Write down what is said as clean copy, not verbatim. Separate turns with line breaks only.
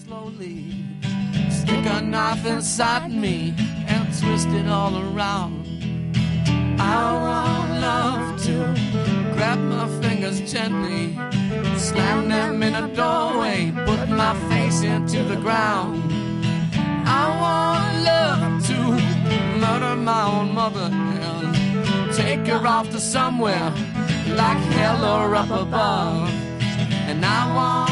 slowly, stick a knife inside me and twist it all around. I want love to grab my fingers gently, slam them in a doorway, put my face into the ground. I want love to murder my own mother and take her off to somewhere like hell or up above. And I want